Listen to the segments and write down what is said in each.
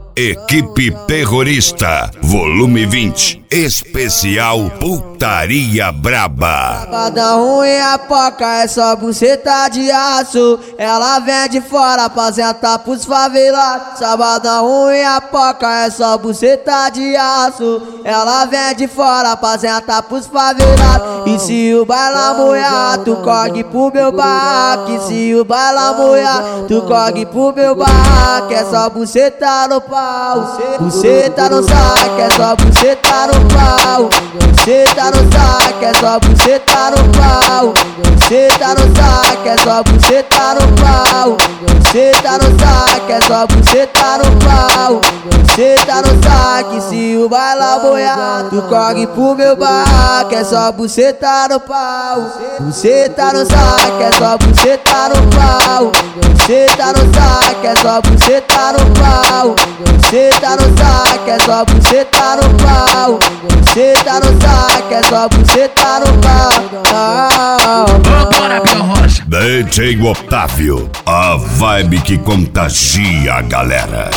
Equipe Terrorista, volume 20, especial Putaria Braba. Sabadão e a Poca é só buceta de aço. Ela vem de fora apresentar pros favelados. Sabadão e a Poca é só buceta de aço. Ela vem de fora apresentar pros favelados. E se o baila moia, tu corre pro meu barraco. E se o baila moia, tu corre pro meu barraco. É só buceta no pau. Buceta no saco, é só buceta no pau. Buceta no saco, é só buceta no pau. Buceta no saco, é só buceta no pau. Buceta no saco, é só buceta no pau. Buceta no saco, e se o baila boiar, tu corre pro meu barraco. É só buceta no pau. Buceta no saco, é só buceta no pau. Buceta no saco, é só buceta no pau. Buceta no saco, é só buceta no pau. Buceta no saco, é só buceta no pau. Bora, Biel Rocha. DJ Otávio, a vibe que contagia a galera.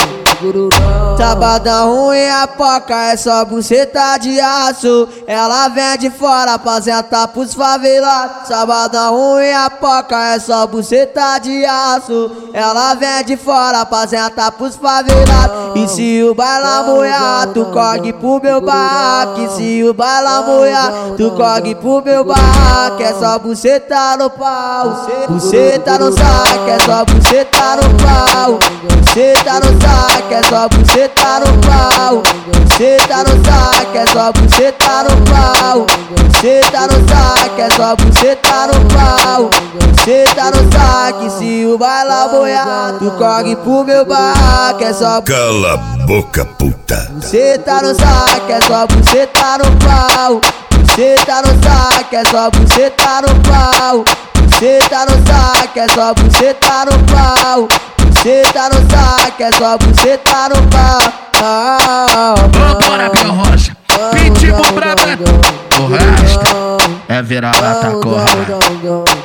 Sabadão e a Poca é só buceta de aço. Ela vem de fora apresentar pros favelados. Sabadão e a Poca é só buceta de aço. Ela vem de fora apresentar pros favelados. E se o baila moia, tu corre pro meu barraco. E se o baila moia, tu corre pro meu barraco. É só buceta no pau. Buceta no saco, é só buceta no pau. Buceta no saco, é só buceta no pau. Buceta no saco, é só buceta no pau. Buceta no saco, é só buceta no pau. Buceta no saco, e se o baila boiar, tu corre pro meu barraco. É só Cala a boca, puta. buceta no saco, é só buceta no pau. Buceta no saco, é só buceta no pau. Buceta no saco, é só buceta no pau. Buceta no saco, é só buceta no pau. Bora, Biel Rocha. Pitbull braba. O resto é vira-lata, corra.